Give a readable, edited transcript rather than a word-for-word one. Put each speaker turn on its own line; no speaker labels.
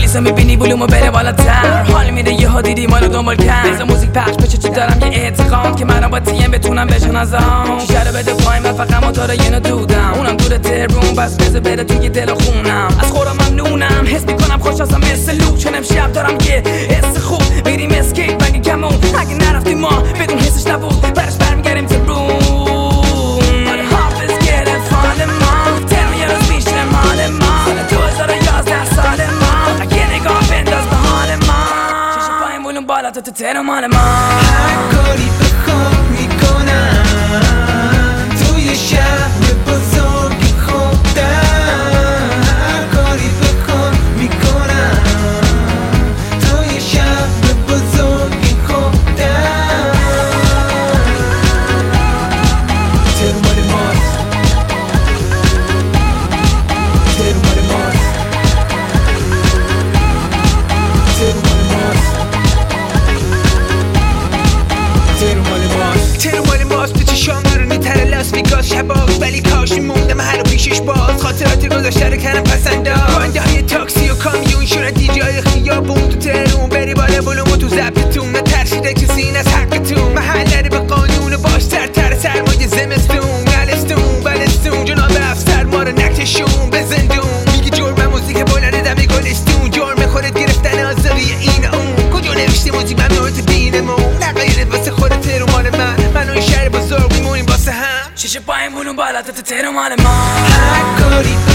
میریسه میبینی ولومو بره بالاتر، حال میره یه ها دیدی ما رو دنبال کرد. بذار موزیک پخش بشه چی دارم یه اعتقاد که منو با تیم بتونم بشناسم. شیشه رو بده پایین و فقط موتور اینو دودم، اونم دور تربون بس بذار بره توی دل خونم. از خودم ممنونم، حس میکنم خوش هستم مثل لوک، چون امشب دارم یه حس خوب. میریم اسکیت بگی کمون، اگه نرفتیم ما بدون حسش نبود، برش برمیگردیم تربون. بالا تو تهران مال ما،
هر کاری بخوام میکنم توی شهر بزرگ خودم. هر کاری بخوام میکنم توی شهر بزرگ خودم. تهران مال ماست، تهران مال ماست، تهران مال ماست،
تهران مال ماست. به چشام نورونی تر لاس ویگاس شباز، ولی کاش میموندم هر رو پیشش باز. خاطرات گذشته رو کردم پسنداز، راننده های تاکسی و کامیون شدن دیجای خیابون. تو تهرون بری بالا ولومو تو ضبطتون، نترسیده کسی این از حقتون. محل نره به قانون باش سرتر سرمایه زمستون. نلستون بلستون جناب افسر ما رو نکشون به زندون. میگی جرم موزیک بلند دم گلستون، جرم خودت گرفتن آزاری این اون. کجا نوشته موزیک ممنوعت بینمون، نقایرت واسه خودت تهران مال من و این شهر بزرگ میمونیم واسه هم.
شیشه پایین ولوم بالا تو تهران مال ما،
هر کاری